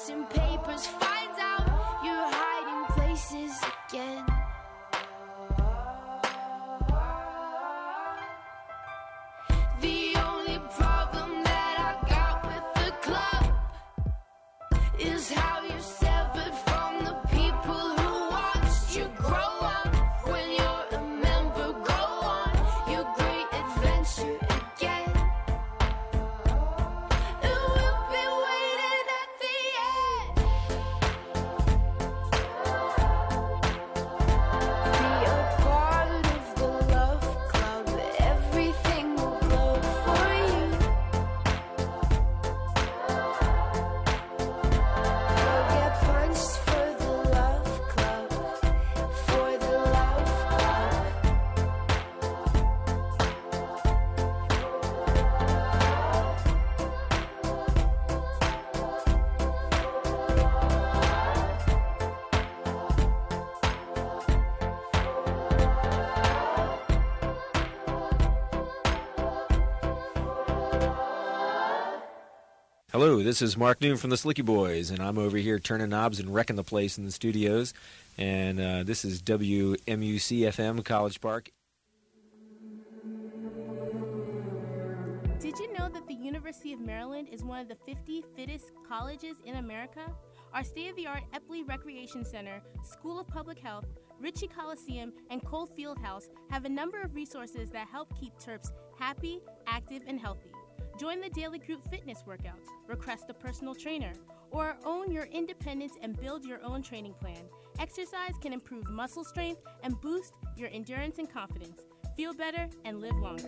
missing papers, finds out you're hiding places again. The only problem that I got with the club is how you severed from the people who watched you grow up. When you're a member, go on your great adventure again. And we'll be waiting at the end. Be a part of the love club. Everything will glow for you. You'll get punched for the love club. For the love club. Hello, this is Mark Noon from the Slicky Boys, and I'm over here turning knobs and wrecking the place in the studios. And this is WMUC-FM College Park. Did you know that the University of Maryland is one of the 50 fittest colleges in America? Our state-of-the-art Epley Recreation Center, School of Public Health, Ritchie Coliseum, and Cole Fieldhouse have a number of resources that help keep Terps happy, active, and healthy. Join the daily group fitness workouts, request a personal trainer, or own your independence and build your own training plan. Exercise can improve muscle strength and boost your endurance and confidence. Feel better and live longer.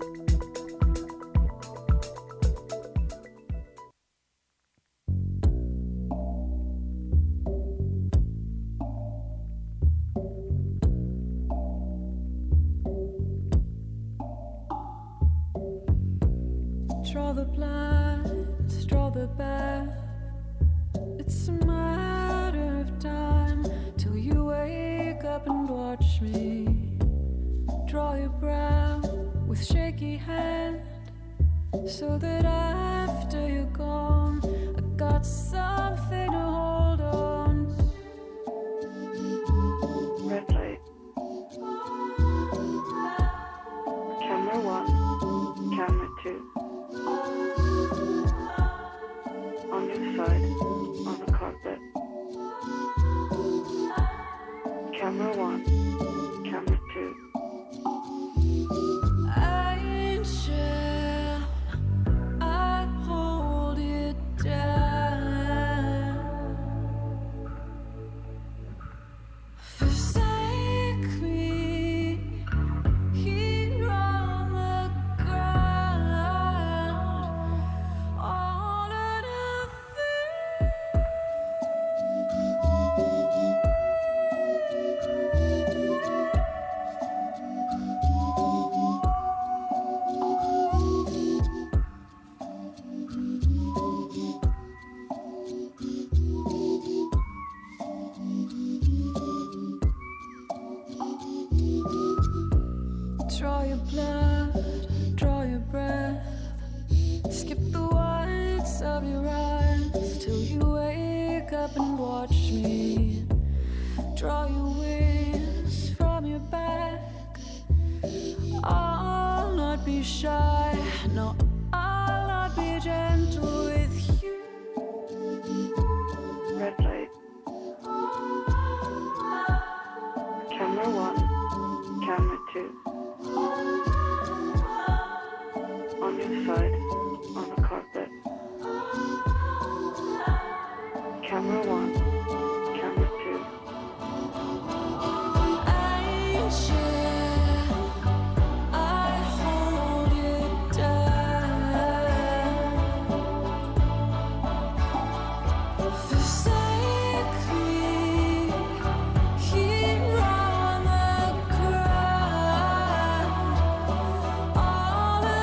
Draw the blinds, draw the bath. It's a matter of time till you wake up and watch me. Draw your brow with shaky hand, so that after you're gone, I got something to hold on. Red light. Camera 1, camera 2. On your side, on the carpet. Camera 1, camera 2. Angel, I hold it down. Forsake me here on the ground. All of Draw your blood, draw your breath. Skip the whites of your eyes till you wake up and watch me. Draw your wings from your back. I'll not be shy, no, I'll not be gentle with you. Red light. Camera 1, camera 2. On your side, on the carpet. Camera 1, camera 2. Angel, I hold it down. Forsake me here on the ground. All of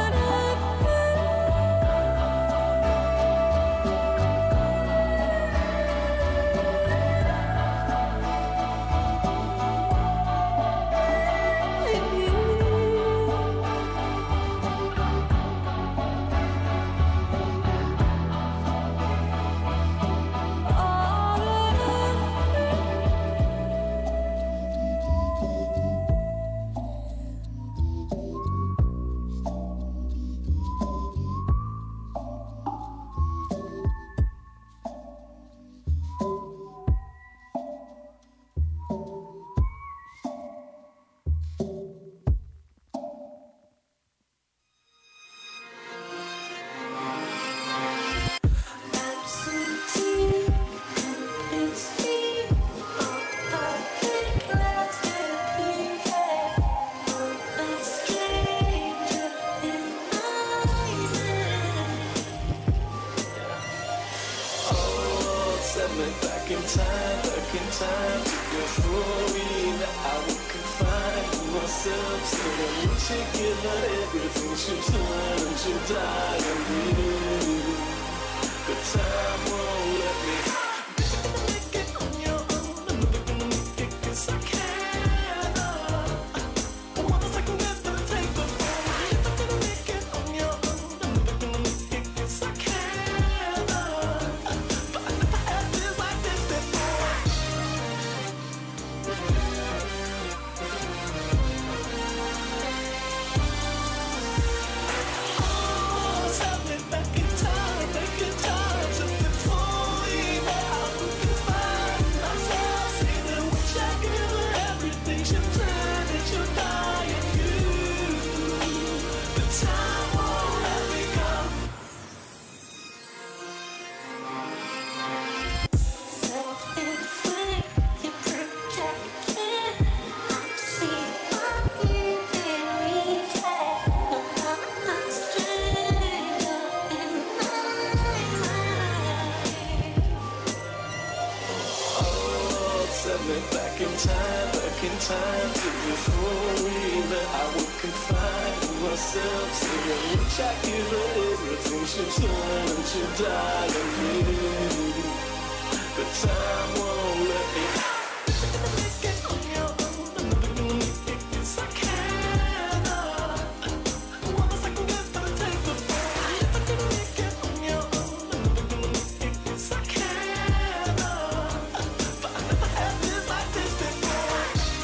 me back in time to before we that I would confide in myself. So I wish you give her everything she turn and she die on you. But time won't let me. Make it on your own. I'm never gonna make it 'cause I can't. I want a second that's gonna take the fall. You're never gonna make it on your own. I'm never gonna make it 'cause I can't. But I never had this like this before. Oh, tell me back in time to before we met. I would confide in myself, say that wish I give her everything. She'll turn and she'll die in you. The time won't let me go. Set me back in time to before we met. I would confide in myself, say I wish I give her everything. She'll turn and she'll die on you. But time won't let me. Make it on your own. I'm never gonna make it 'cause I can't. I want a second that's gonna take the fall. I'm never gonna make it on your own. I'm never gonna make it 'cause I can't. But I never had this like this before.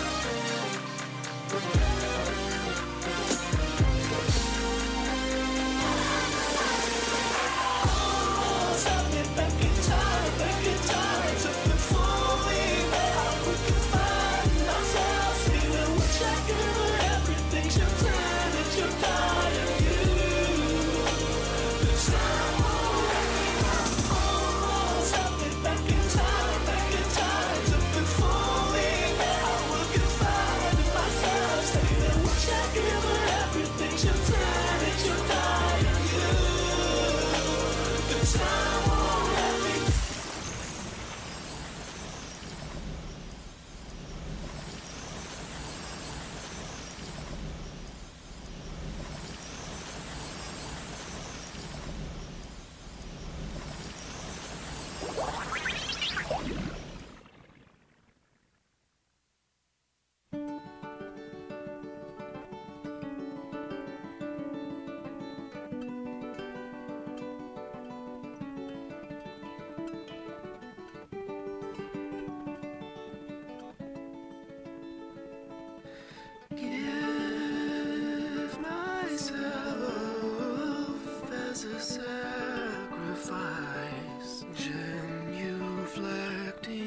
Oh, tell me back in time to before we met. I would confide in myself, say that wish I give her everything. She'll turn and she'll die on you. The time won't let me go. Oh, tell me back in time to before we met. I would confide in myself, say that wish I give her everything. She'll turn and she'll die on you. The time won't let me go. Give myself as a sacrifice, genuflecting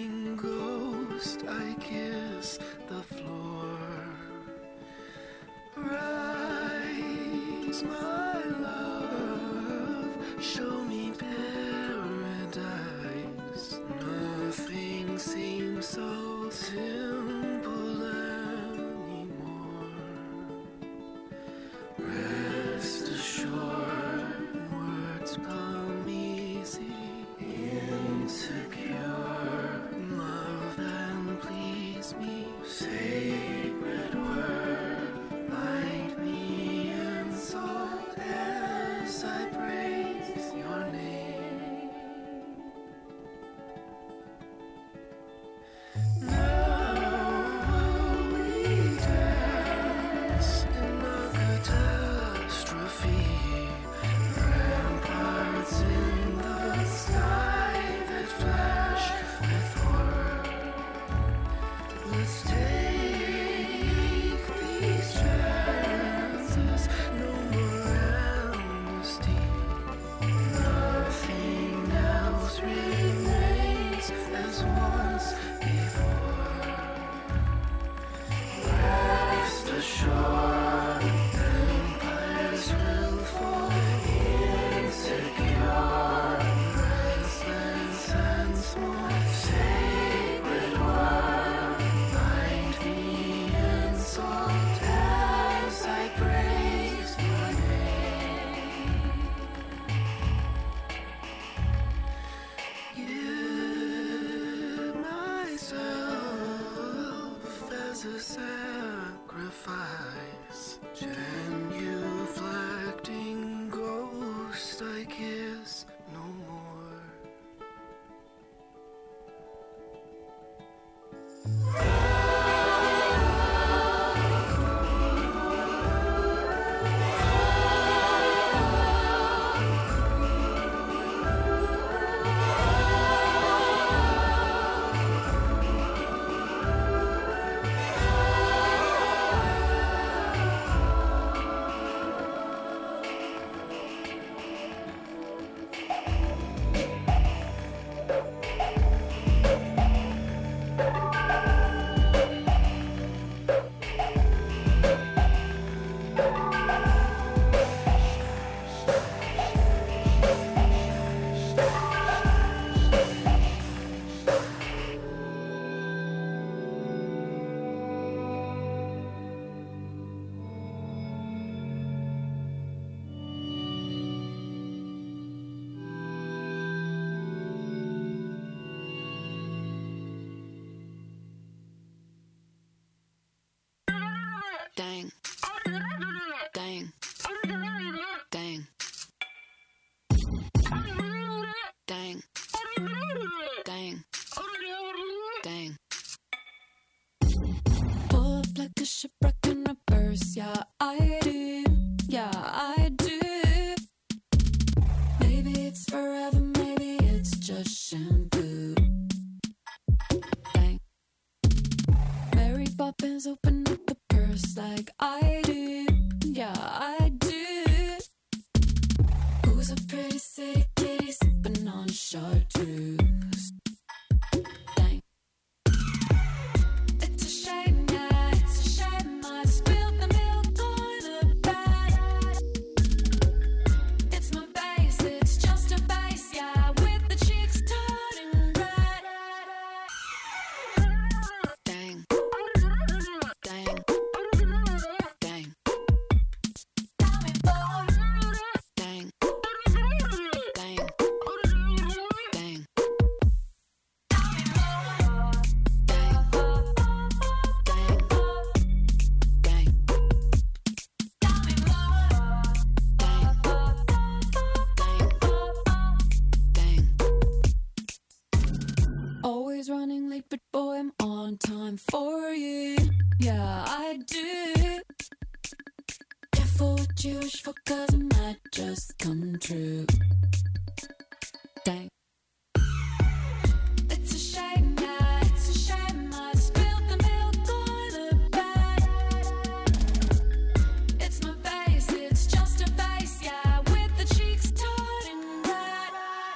a sacrifice. Genuflecting ghost, I kiss no more. Dang. Dang. Dang. Dang. Dang. Dang. Pull up like a shipwreck in reverse. Yeah, I do. Yeah, I do. Maybe it's forever, maybe it's just shampoo. Dang. Mary Poppins open up the purse like I do. Yeah, I do. Who's a pretty city kitty sipping on chartreuse? Dang. It's a shame, yeah, it's a shame I spilled the milk on the bed. It's my base, it's just a base, yeah, with the cheeks turning red. Dang. Dang. Dang. Dang. Dang. Dang. Always running late, but boy, I'm on time for you. Yeah, I do. Careful what you wish for, 'cause it might just come true. Dang. It's a shame, yeah, it's a shame I spilled the milk on the bed. It's my base, it's just a base, yeah, with the cheeks turning red.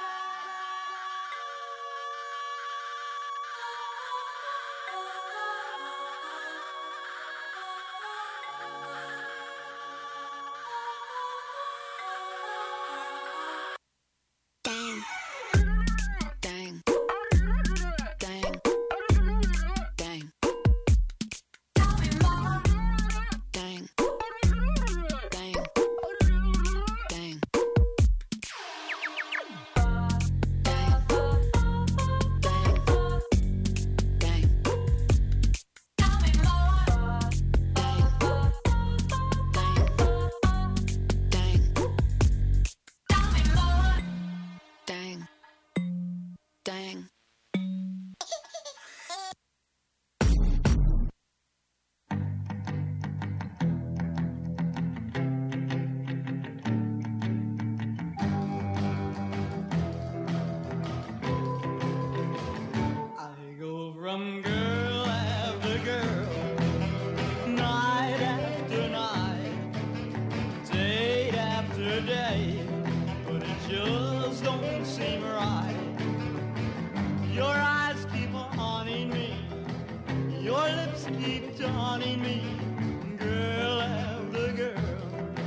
Dang. Dang. Dang. Dang. Dang. Dang. Dang. Dang. Dang. Dang. I go from girl after girl, night after night, day after day, but it just don't seem right. Your eyes keep haunting me, your lips keep taunting me, girl after girl.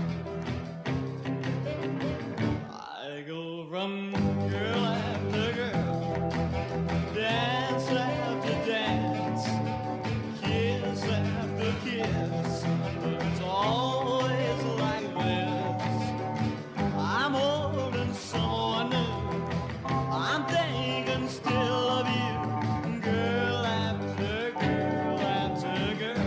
I go from girl after girl, dance after dance, kiss after kiss, but it's always like this. I'm holding someone new, I'm thinking still of you, girl after girl after girl.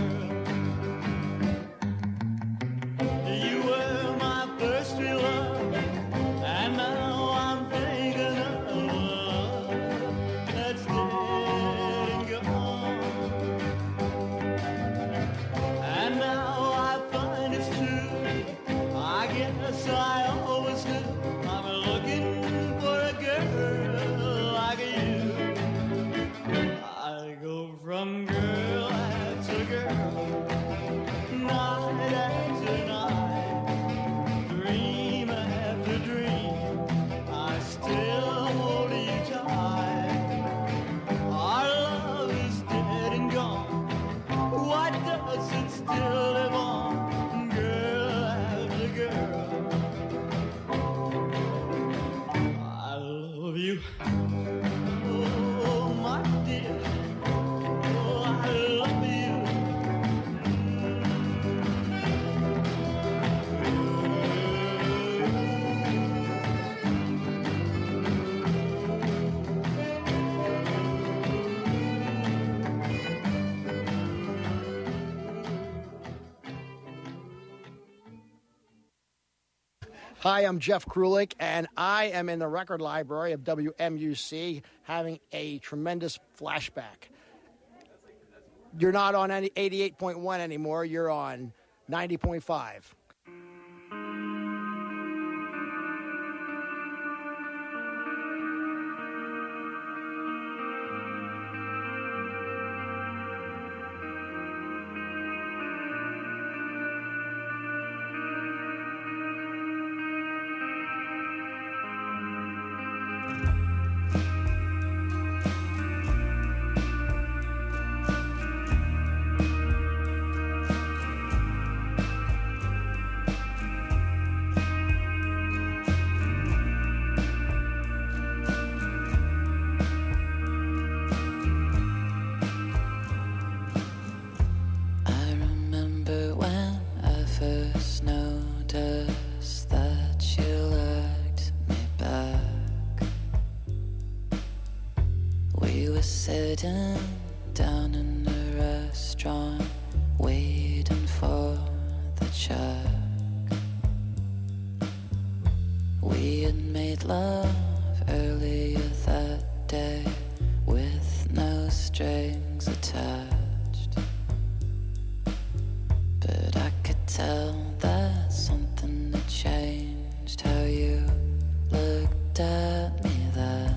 Hi, I'm Jeff Krulik, and I am in the record library of WMUC having a tremendous flashback. You're not on any 88.1 anymore. You're on 90.5. Sitting down in a restaurant, waiting for the check. We had made love earlier that day with no strings attached, but I could tell that something had changed. How you looked at me then.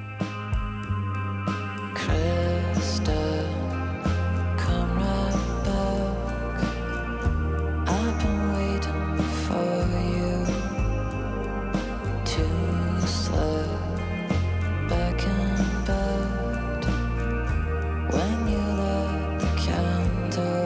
Krista, come right back. I've been waiting for you to slip back in bed when you lit the candle.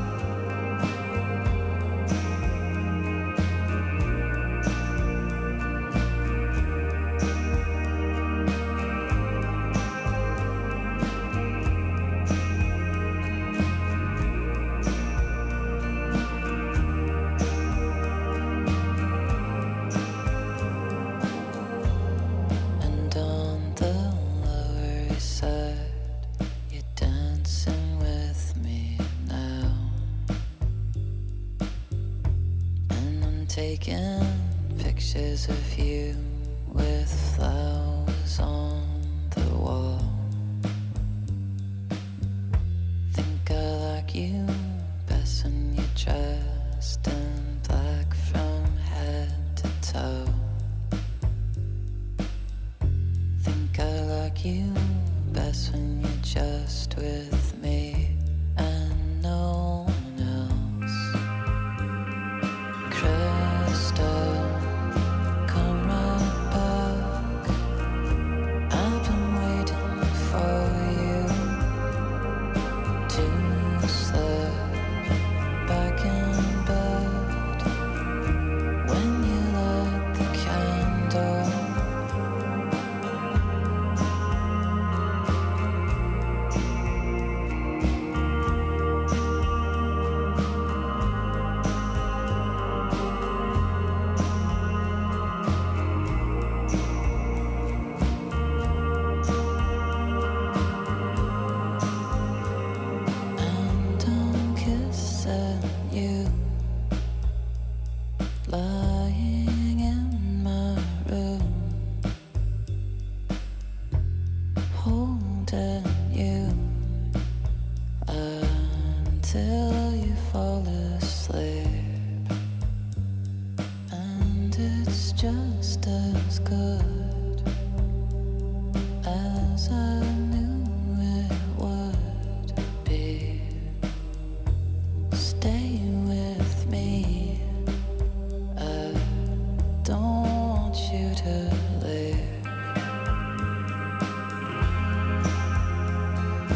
Taking pictures of you with flowers on the wall. Think I like you best when you're dressed in black from head to toe. Think I like you best when you're just with me and no one else. Come right back. I've been waiting for you to slip back in bed when you light the candle. Lying in my room, holding you until you fall asleep, and it's just as good as I knew it would be. Stay with me. Don't want you to leave.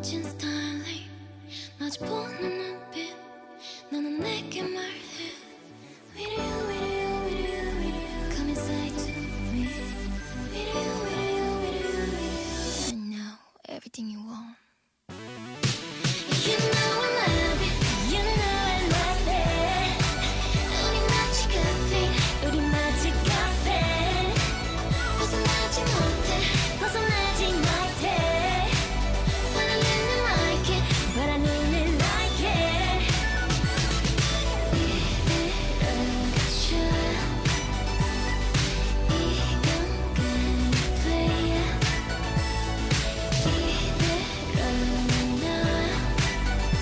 멋진 스타일링 마주 보는 눈빛 너는 내게 말해 With you, with you, with you, with you Come inside to me With you, with you, with you, with you I know everything you want You know I love it You know I love it 우리 마치 카페 우리 마치 카페 벗어나지 못해 벗어나지 못해 But I really like it But I really like it 이대로가죠 이 공간이 play 이대로는 나 이대로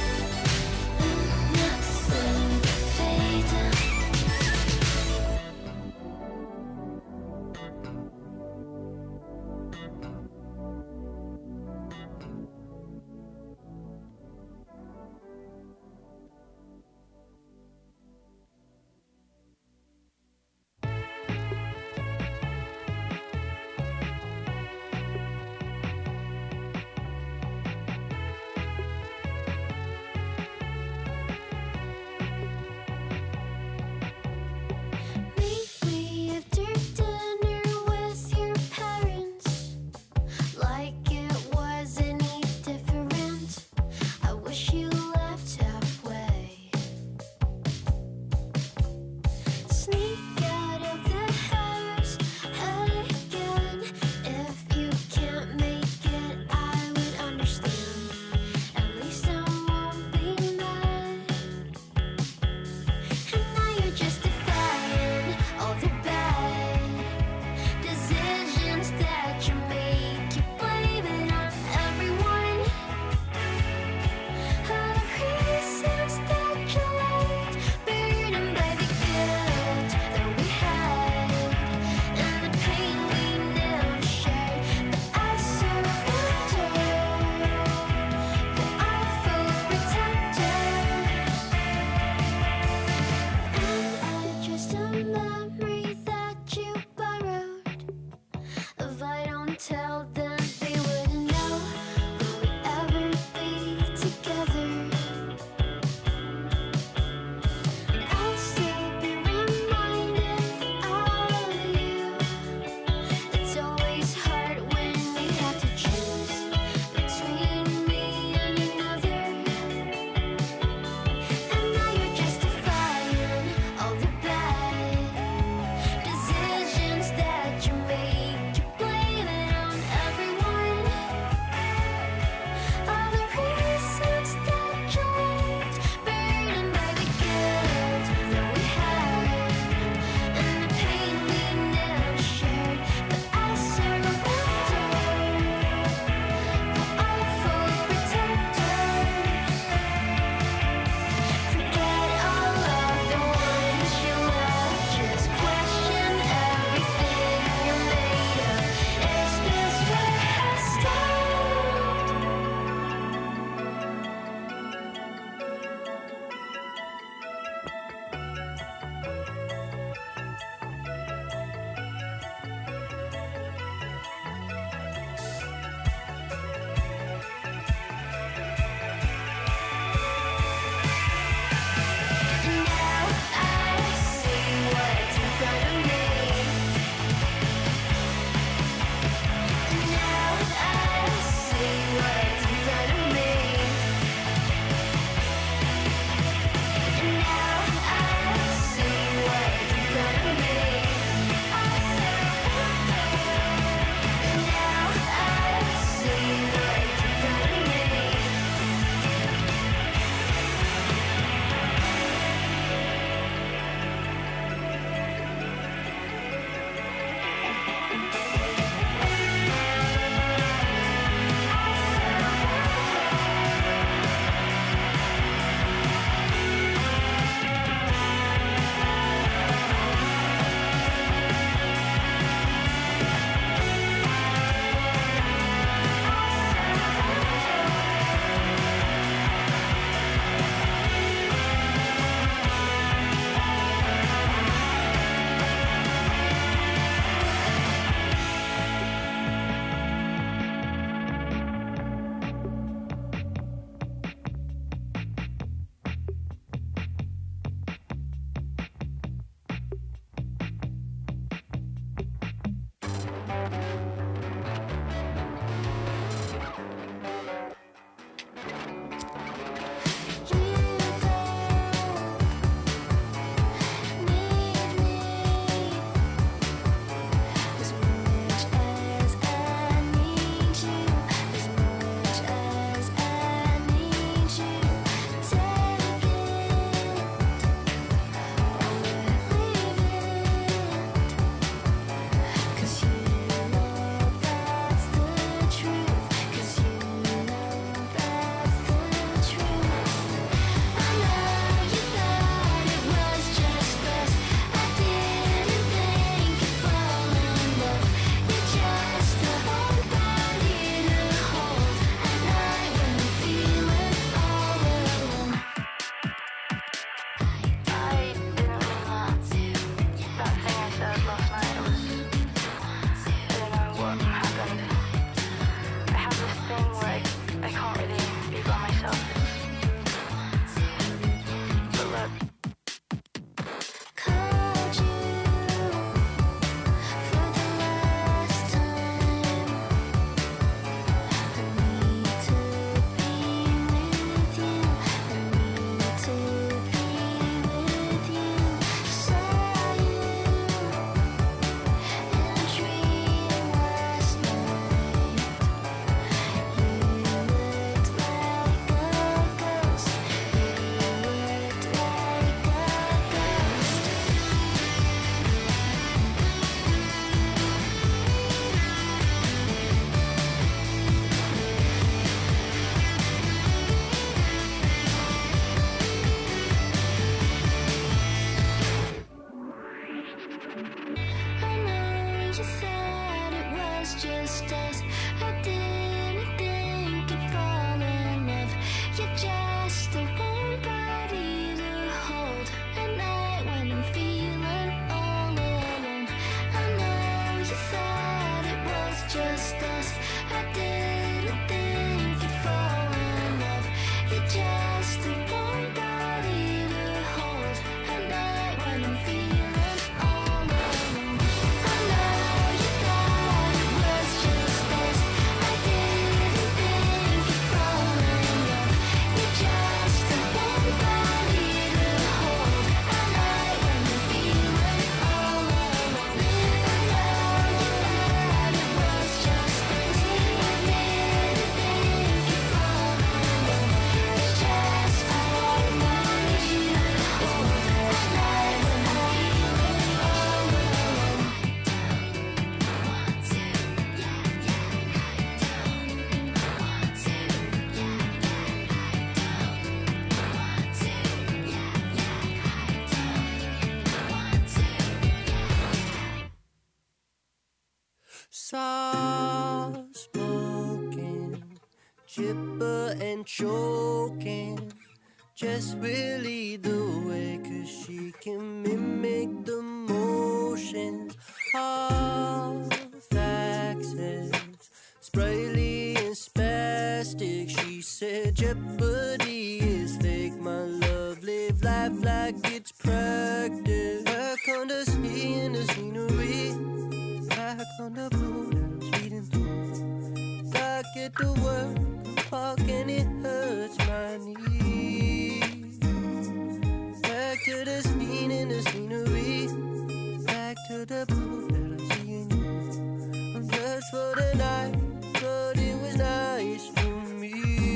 chipper and choking. Just really the way, 'cause she can mimic the motions of accents, sprightly and spastic. She said jeopardy is fake, my love, live life like it's practice. Back on the sea and the scenery, back on the blue that I'm speeding through. Back at the work park and it hurts my knees. Back to the scene and the scenery, back to the blue that I'm seeing you. I'm just for the night, but it was nice to me.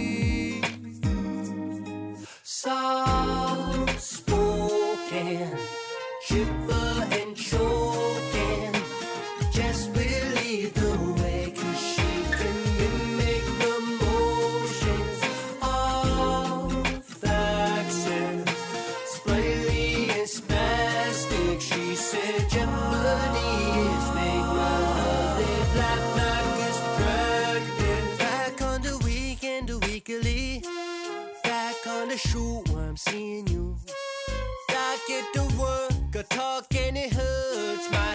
Soft spoken, chipper and choking, just believe the way, 'cause she can mimic the motions of accents, sprightly and spastic. She said jeopardy is fake, my love, live life like it's practice. Back on the weekend, the weekly, back on the shoot where I'm seeing you. Back at the work, I talk and it hurts my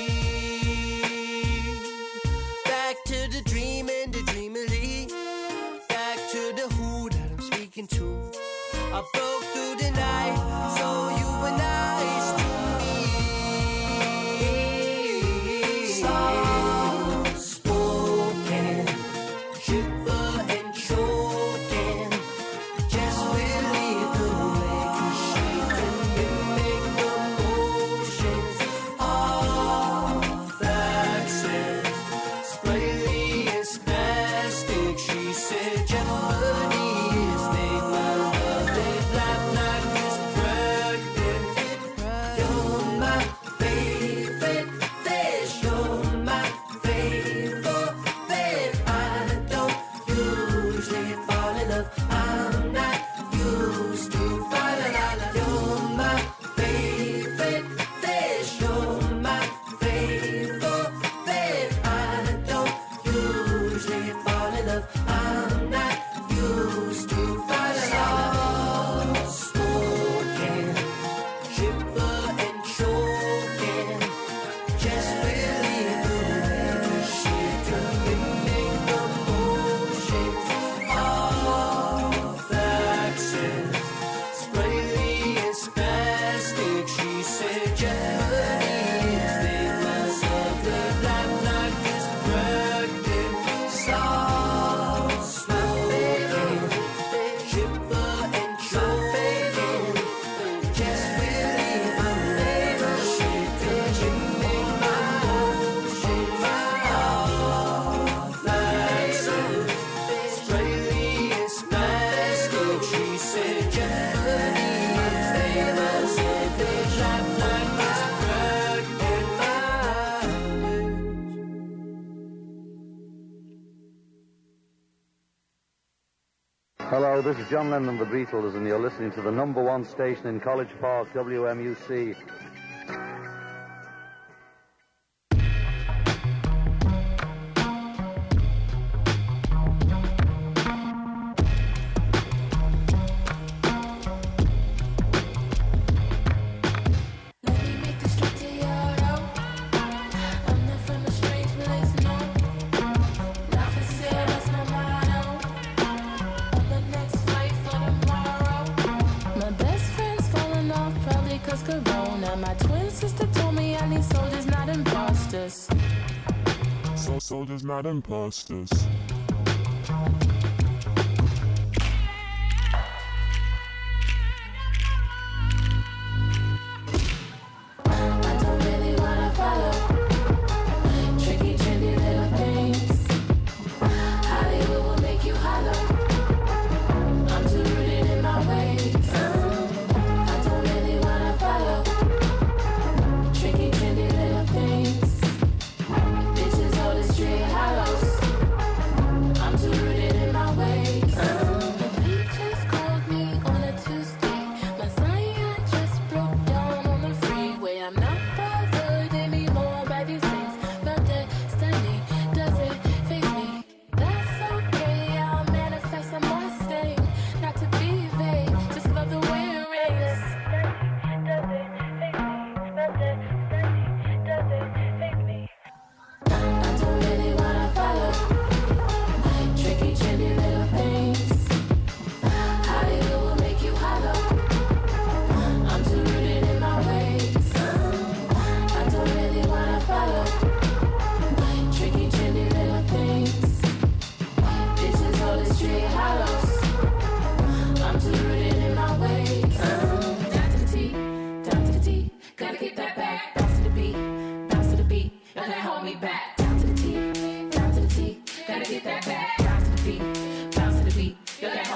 teeth. Back to the dream and the dreamily, back to the who that I'm speaking to. I broke through the night, so you were nice to me. Soft spoken, chipper and choking, just believe the way, 'cause she can mimic the motions of accents, sprightly and spastic. She said jeopardy is fake, my love, live life like it's practice. You're my favorite fish, you're my favorite fish. I don't usually fall in love, I'm not used to falling in love. You're my favorite fish, you're my favorite fish. I don't usually fall in love, I'm not used to falling in love. Spoken, chipper and choking, just believe the way, 'cause she can mimic the motions of accents, sprightly and spastic. She said jeopardy is fake, myself, live life like it's practice. Soft spoken, chipper and choking, just believe the way, 'cause she can mimic my motions of accents, sprightly and spastic. She said jeopardy is fake, myself, live life like it's practice. Hello, this is John Lennon of the Beatles, and you're listening to the #1 station in College Park, WMUC. Let me make this trip to your road. I'm not from a strange place, no. Life is sad, that's my motto. On the next flight for tomorrow. My best friend's falling off, probably 'cause Corona. My twin sister told me I need soldiers, not imposters. Soldiers, not imposters. I don't really wanna follow tricky, trendy little things. Hollywood will make you hollow. I'm too rooted in my ways. I don't really wanna follow tricky, trendy little things. Bitches hold the street hollows.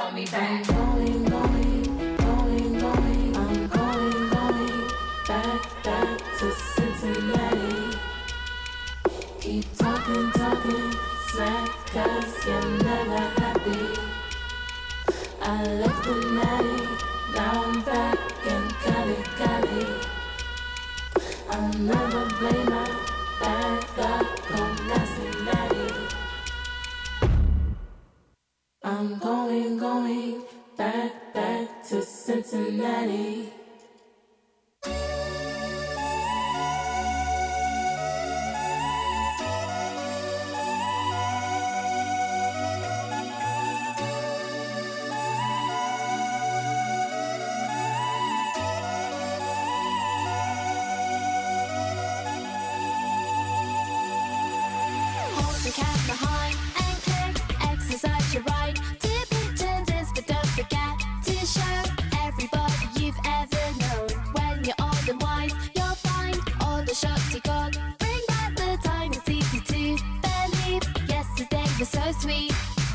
call me back. Going, going, going, going. I'm going, going back, back to Cincinnati. Keep talking, talking, smack, 'cause you're never happy. I left the natty, now I'm back in Cali, Cali. I'll never blame my bad luck on Cincinnati. I'm going, going back, back to Cincinnati. Hold your cat behind and click, exercise your right. Dip into this, but don't forget to show everybody you've ever known. When you're old and wise, you'll find all the shots you got. Bring back the time, it's easy to believe. Yesterday was so sweet.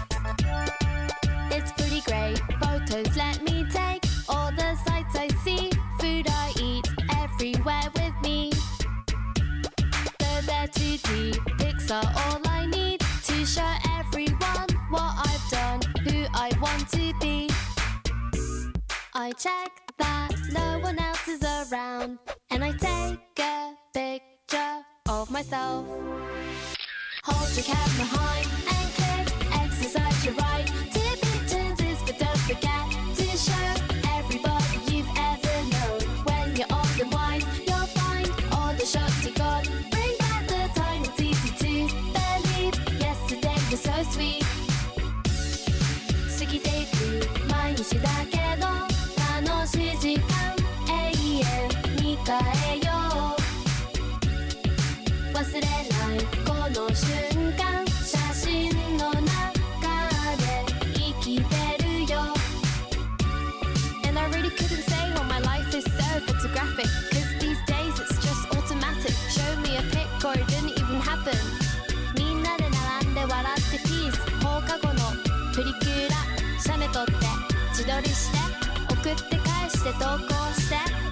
It's pretty great. Photos let me take all the sights I see. Food I eat everywhere with me. Though they're too deep, pics are all I need to show everyone what I've done, who I want to be. I check that no one else is around, and I take a picture of myself. Hold your camera high and click, exercise your right. Tip into this, but don't forget to show everybody you've ever known. When you're old and wise, you'll find all the shots you got. Bring back the time, it's easy to believe. Yesterday was so sweet. 過ぎていく毎日だけど楽しい時間永遠に変えよう。忘れないこの瞬間、写真の中で生きてるよ。And I really couldn't say why my life is so photographic, 'cause these days it's just automatic. Show me a pic or it didn't even happen. みんなで並んで笑ってピース。放課後のプリクラ写メ撮って自撮りして送って返して投稿して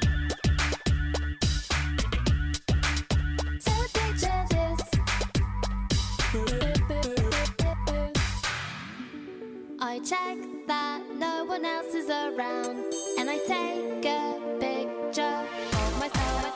。So picture this. I check that no one else is around, and I take a picture of myself.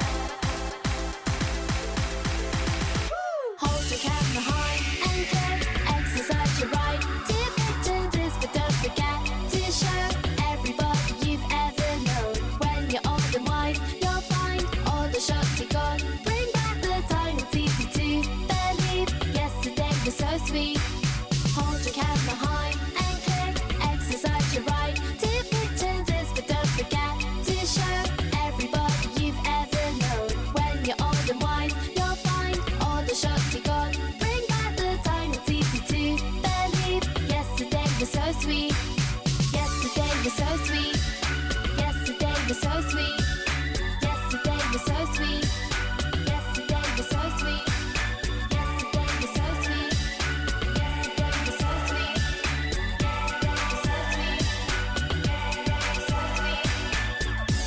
Hold your camera high and click, exercise your right. Tip into this, but don't forget to show everybody you've ever known. When you're old and wise, you'll find all the shots you got. Bring back the time, it's easy to believe. Yesterday was so sweet. Hold your camera high and click, exercise your right. Tip into this, but don't forget to show everybody you've ever known. When you're old and wise, you'll find all the shots you got. Bring back the time, it's easy to believe. Yesterday was so sweet. Yesterday was so sweet. Yesterday was so sweet. Yesterday was so sweet. Yesterday was so sweet. Yesterday was so sweet. Yesterday was so sweet. Yesterday was so sweet. Yesterday was so sweet.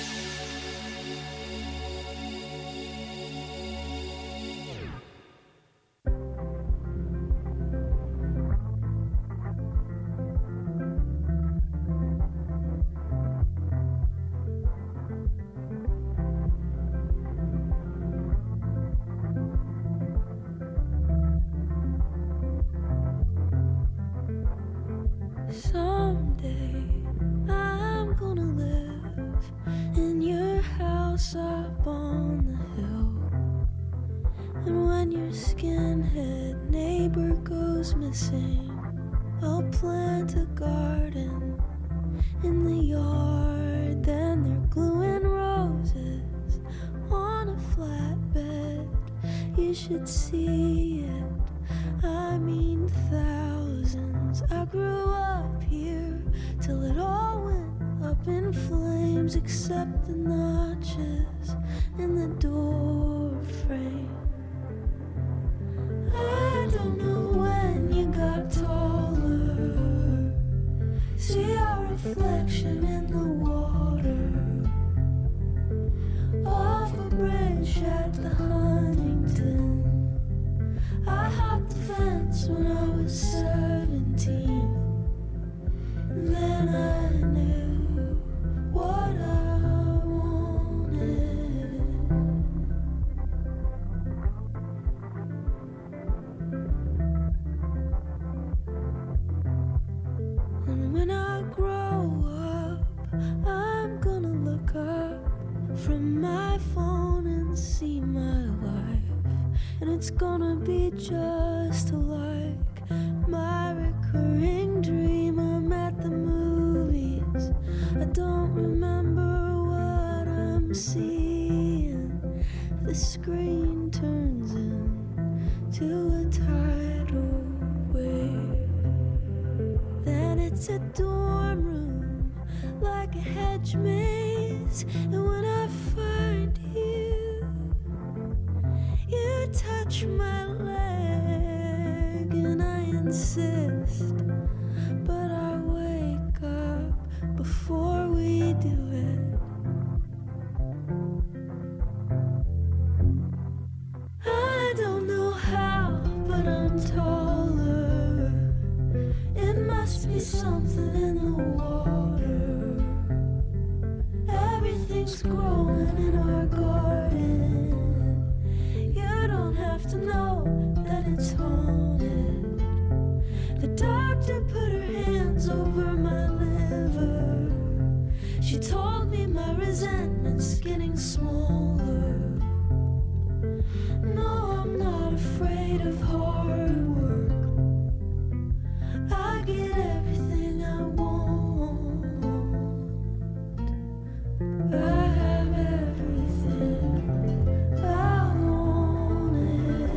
Someday I'm gonna live in your house up on the hill. And when your skinhead neighbor goes missing, I'll plant a garden in the yard. Then they're gluing roses on a flatbed. You should see it, I mean thousands. I grew up here till it all went up in flames, except the notches in the door frame. I don't know when you got taller, reflection in the water off a bridge at the Huntington. I hopped the fence when I was 17. Then I knew what I wanted. And when I grow up, I'm gonna look up from my phone and see my life. And it's gonna be just like my recurring dream. I'm at the movies, I don't remember what I'm seeing. The screen turns into a tidal wave. Then it's a dorm room, like a hedge maze. And when I find you, you touch my leg and I insist, but I wake up before we do it. I don't know how, but I'm taller. It must be something in the water. Everything's growing in our garden. You don't have to know that it's haunted. The doctor put her hands over my liver. She told me my resentment's getting smaller. No, I'm not afraid of hard work. I get everything I want. I have everything I wanted.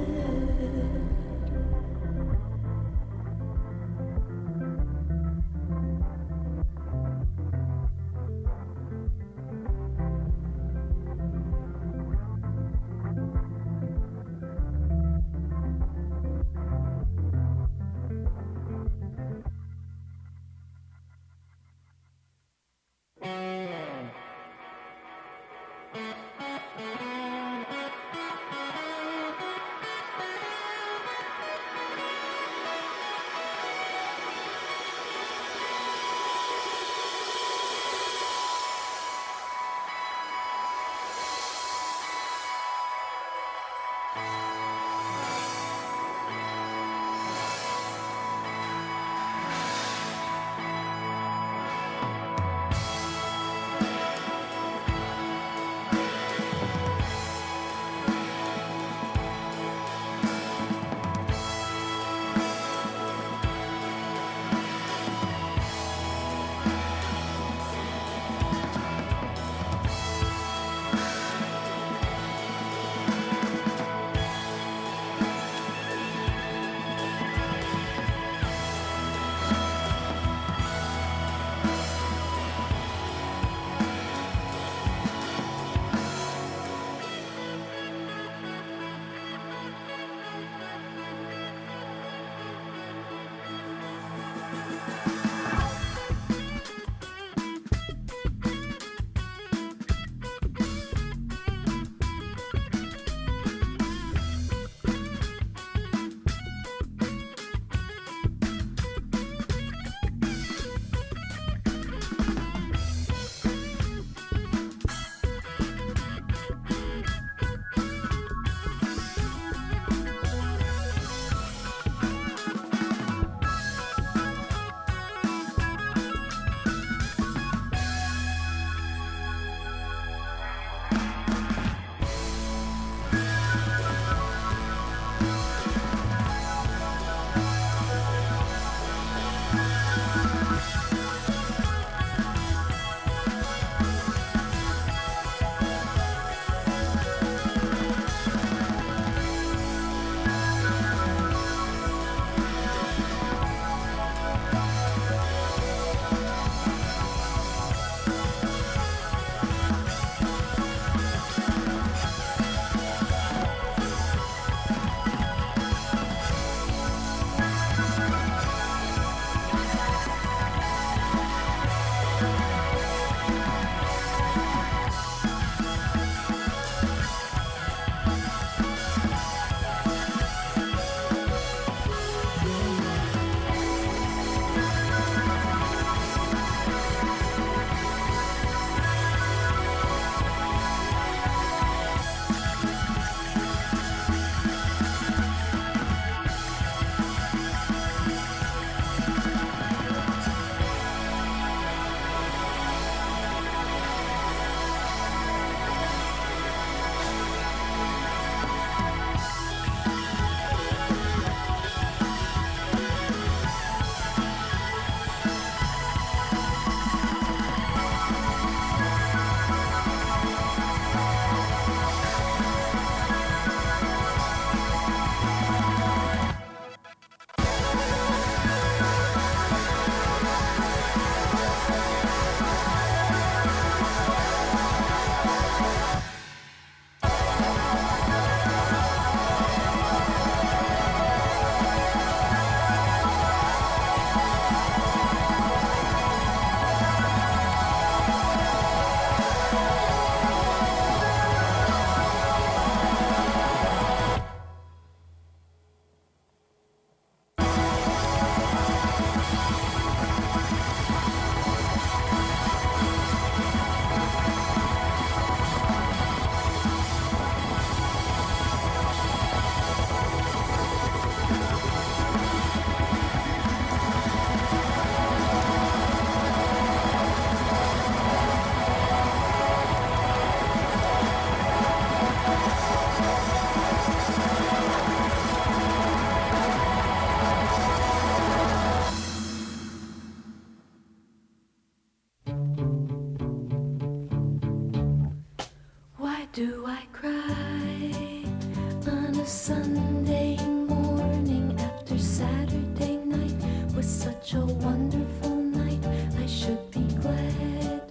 do I cry on a Sunday morning after Saturday night was such a wonderful night? I should be glad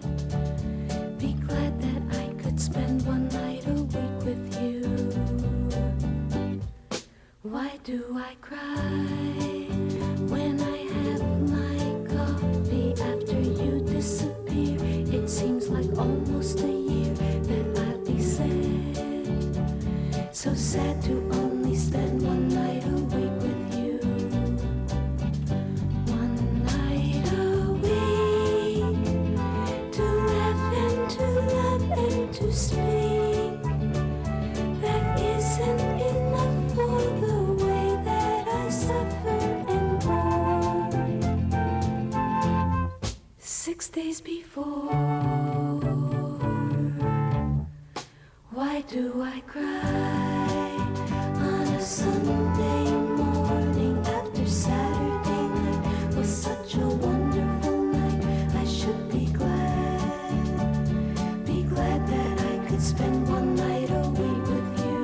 that I could spend one night a week with you. Why do I cry when I have my coffee after you disappear? It seems like almost a year that I'll be sad, so sad to only spend one night a week with you. One night a week to laugh and to love and to speak. That isn't enough for the way that I suffer and mourn. 6 days before, why do I cry on a Sunday morning after Saturday night was such a wonderful night? I should be glad that I could spend one night a week with you.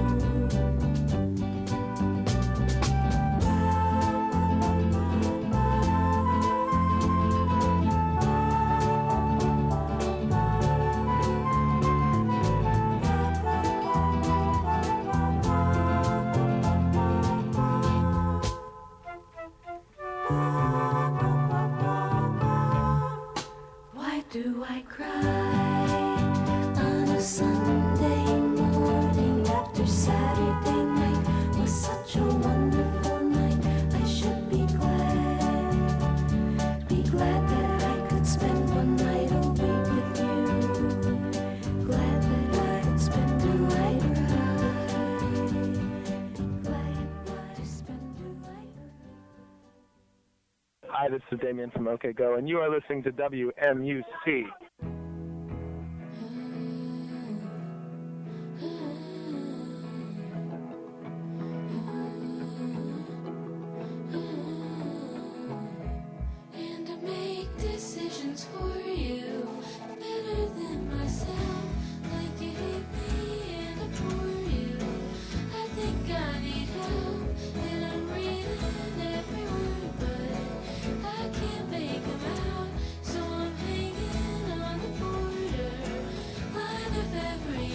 Why do I cry on a Sunday morning after Saturday night was such a wonderful night? I should be glad that I could spend one night a week with you. Glad that I could spend a night right. Glad I spend a night. Hi, this is Damien from OK Go, and you are listening to WMUC. And I make decisions for you better than myself. Like you hate me and adore you. I think I need help, and I'm reading every word, but I can't make them out. So I'm hanging on the border line of every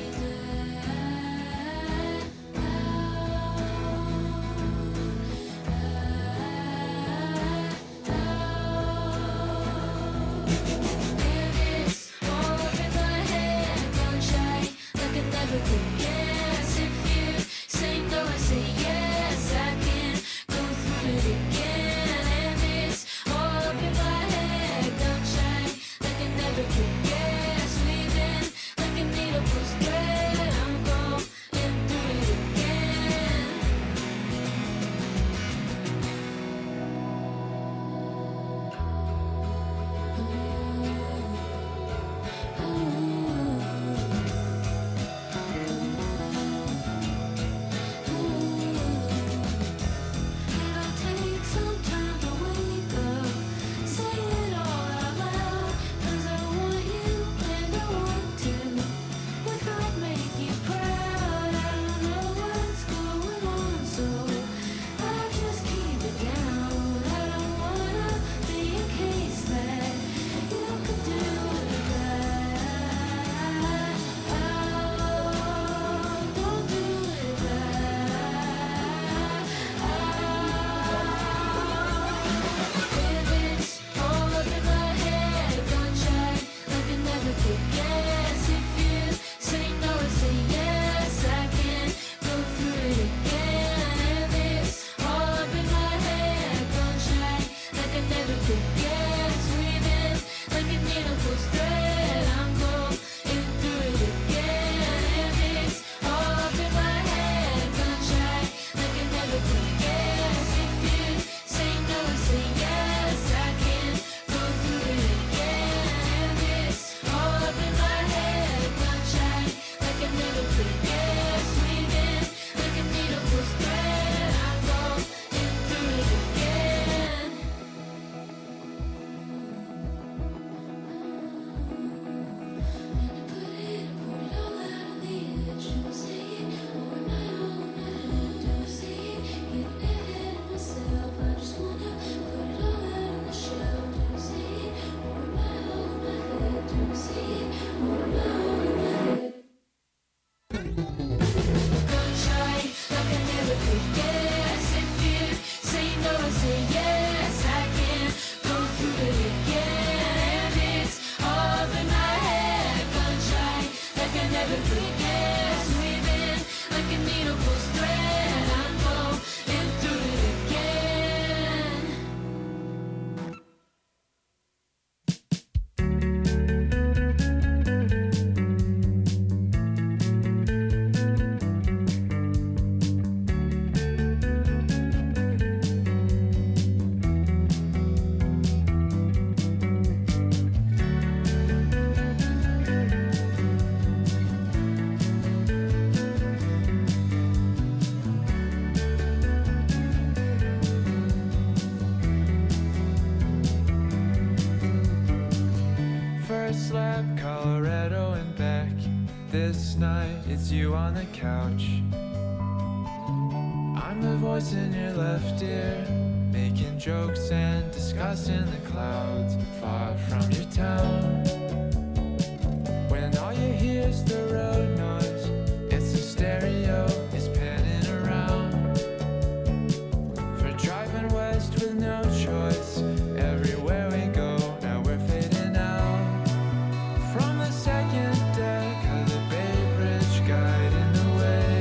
first lap, Colorado and back. This night, it's you on the couch. I'm the voice in your left ear, making jokes and discussing the clouds far from your town. When all you hear is the road noise, it's the stereo, it's panning around. For driving west with no choice, everywhere we go, now we're fading out. From the second deck of the Bay Bridge guiding the way,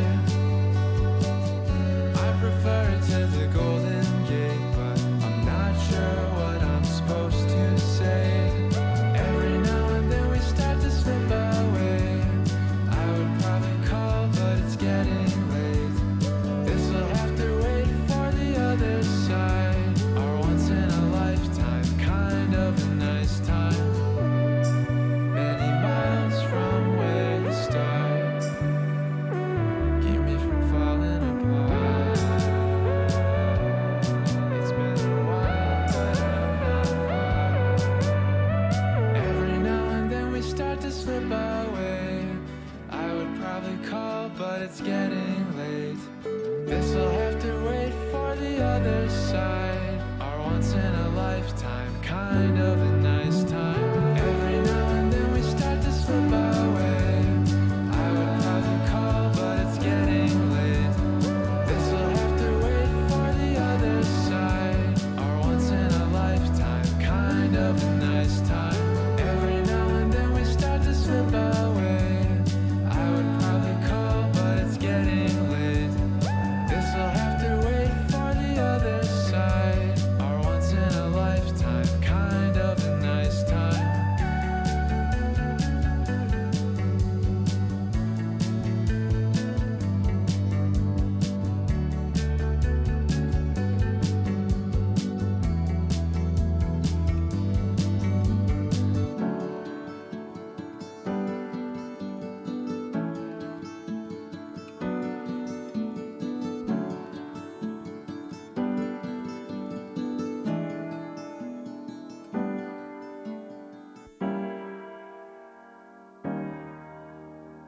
I prefer it to the Golden Gate, but I'm not sure what I'm supposed to say. Every now and then we start to slip away. I would probably call, but it's getting late. This'll have to wait for the other side. Our once in a lifetime kind of a nice time. Many miles from where to start. Keep me from falling apart. It's been a while, but I'm not far. Every now and then we start to slip away. I would probably call, but it's getting late. This'll have